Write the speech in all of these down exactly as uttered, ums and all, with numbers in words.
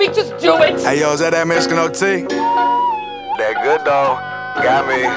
me, just do it. Hey yo, is that that Mexican O T? That good though, got me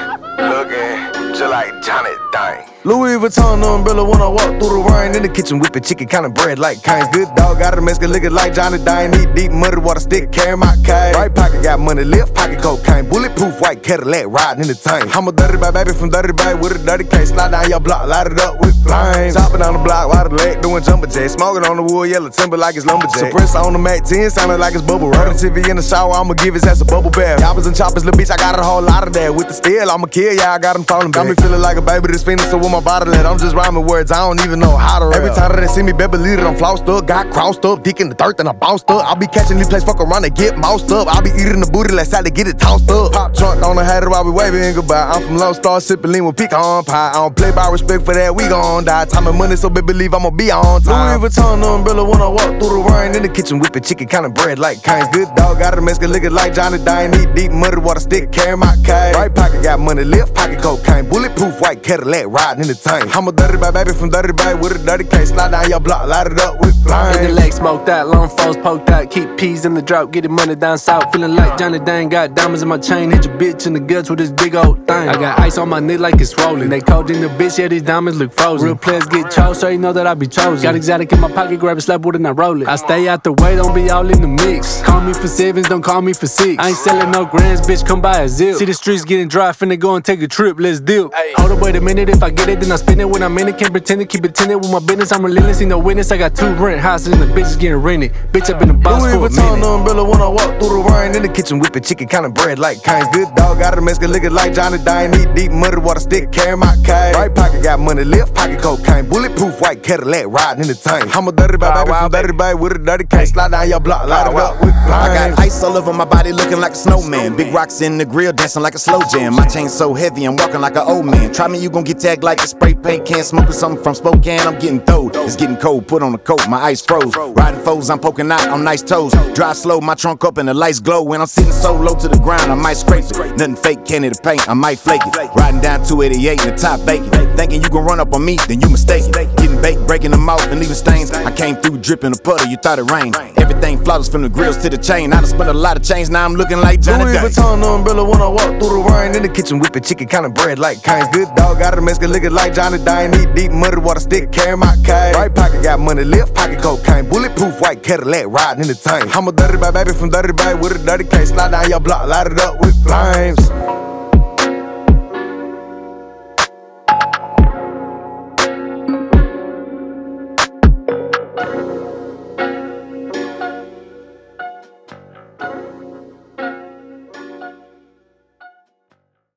looking just like Johnny Dang. Louis Vuitton umbrella when I walk through the rain. In the kitchen whipping chicken, kinda bread like Cane's. Good dog, got a Mexican looking like Johnny Dang. Eat deep muddy water stick, carry my cane. Right pocket got money, left pocket cocaine. Bulletproof white Cadillac riding in the tank. I'm a dirty bag baby from dirty bag with a dirty case. Slide down your block, light it up with flames. Chopping on the block, while the leg doing jumper jacks. Smoking on the wood, yellow timber like it's lumberjack. Suppressor on the Mac ten, sounding like it's bubble wrap. T V in the shower, I'ma give his ass a bubble bath. Choppers and choppers, little bitch, I got a whole lot of that. With the steel, I'ma kill ya, I got him falling back. Got me feeling like a baby that's fiending, so with my bottle at, I'm just rhyming words, I don't even know how to rap. Every time that they see me, better believe it, I'm flossed up. Got crossed up, dick in the dirt, then I bounced up. I'll be catching these plays, fuck around and get moused up. I'll be eating the booty like side to get it tossed up. Pop trunk on the hat, while we waving goodbye. I'm from Lone Star, sipping lean with pecan pie. I don't play by respect for that, we gon' die. Time and money, so better believe I'ma be on time. Louis Vuitton umbrella when I walk through the rain. In the kitchen whipping chicken, kinda bread like Cane's. Good dog, got a Mexican looking like Johnny Dang. Eat deep muddy water stick, carry my cane. Right pocket got money, left pocket cocaine. Bulletproof white Cadillac riding in the tank. I'm a dirty bag baby from dirty bag with a dirty case. Slide down your block, light it up with flames. Get the legs smoked out, long foes poked out. Keep peas in the drought, get the money down south. Feeling like Johnny Dang, got diamonds in my chain. Hit your bitch in the guts with this big old thing. I got ice on my neck like it's swollen. They cold in the bitch, yeah, these diamonds look frozen. Real players get chose, so you know that I be chosen. Got exotic in my pocket, grab a slap with it and I roll it. I stay out the way, don't be all in the mix. Call me for sevens, don't call me for six. I ain't selling no grands, bitch, come buy a zip. See the streets getting dry, finna go and take a trip, let's deal. Hold up, wait a minute, if I get it, then I spend it. When I'm in it, can't pretend it, keep it tended with my business. I'm relentless, ain't no witness. I got two rent houses and the bitch is getting rented. Bitch, I been a boss Louis for a Vuitton minute. umbrella when I walk through the rain. In the kitchen whipping chicken, kinda bread like Cane's. Good dog, got a Mexican looking like Johnny Dang. Eat deep muddy water stick, carry my cane. Right pocket got money, left pocket cocaine. Bulletproof white Cadillac riding in the tank. I'm a dirty bag baby from dirty bag with a dirty case. Slide down your block, light it up with flames. I got ice all over my body looking like a snowman. Big rocks in the grill dancing like a slow jam. My chain so heavy I'm walking like an old man. Try me, you gon' get tagged like a spray paint can. Smoking something from Spokane, I'm getting throwed. It's getting cold, put on a coat, my ice froze. Riding foes, I'm poking out on nice toes. Drive slow, my trunk up and the lights glow. When I'm sitting so low to the ground, I might scrape it. Nothing fake, candy to paint, I might flake it. Riding down two eighty-eight in the top vacant. Thinking you gon' run up on me, then you mistaken. Getting baked, breaking them off and leaving stains. I came through dripping a puddle, you thought it rained. Everything flawless from the grills to the chain. I done spent a lot of change, now I'm looking like Johnny Louis Dang. Vuitton umbrella when I walk through the rain. In the kitchen whipping chicken, kinda bread like Cane's. Good dog, got a Mexican looking like Johnny Dang. Eat deep muddy water stick, carry my cane. Right pocket got money, left pocket cocaine. Bulletproof white Cadillac riding in the tank. I'm a dirty bag baby from dirty bag with a dirty case. Slide down your block, light it up with flames.